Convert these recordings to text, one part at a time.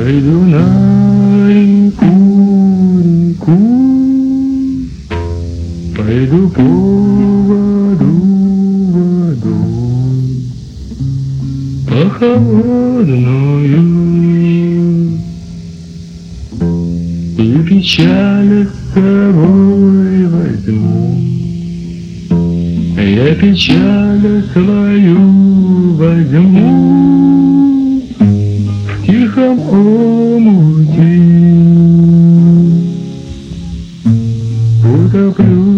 Пойду на реку, реку, пойду по воду, воду, по холодную, и печаль с собой возьму. Я печаль свою возьму в тихом омуте, утоплю.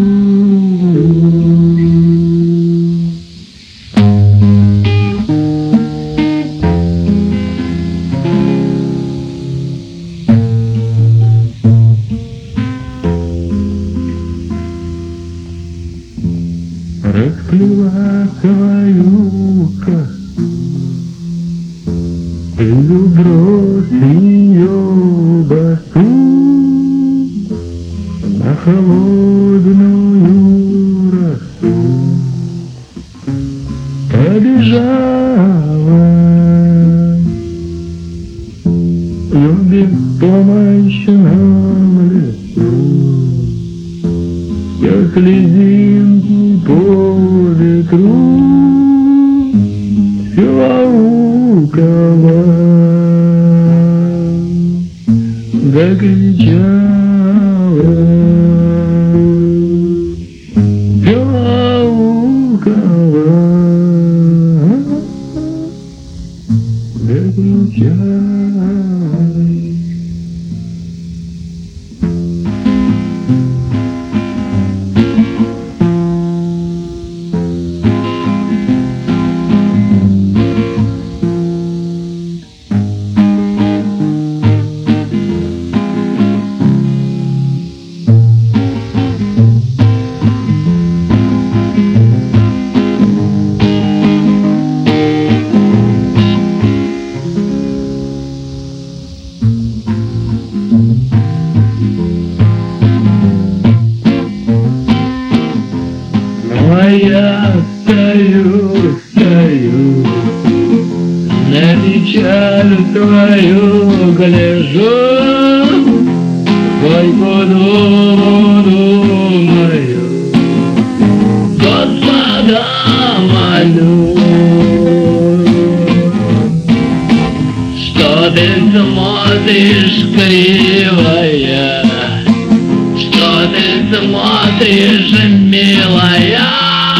Расплела свою косу, и брось ее босу на холодную росу. Побежала в беспомощном лесу, я слезинки по ветру, все лукаво закричала, все лукаво закричала. Я стою, стою, на печаль твою гляжу, хоть подумаю, Господа молю, что ты смотришь кривая, что ты смотришь, милая.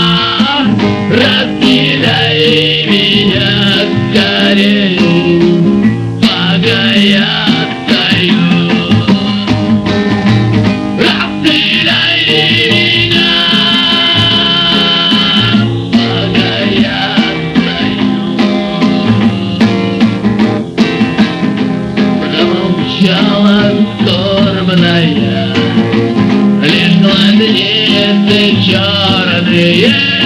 Раскидай меня скорей, пока я стою. Раскидай меня, пока я стою. Промолчала скорбная, лишь глазницы черные.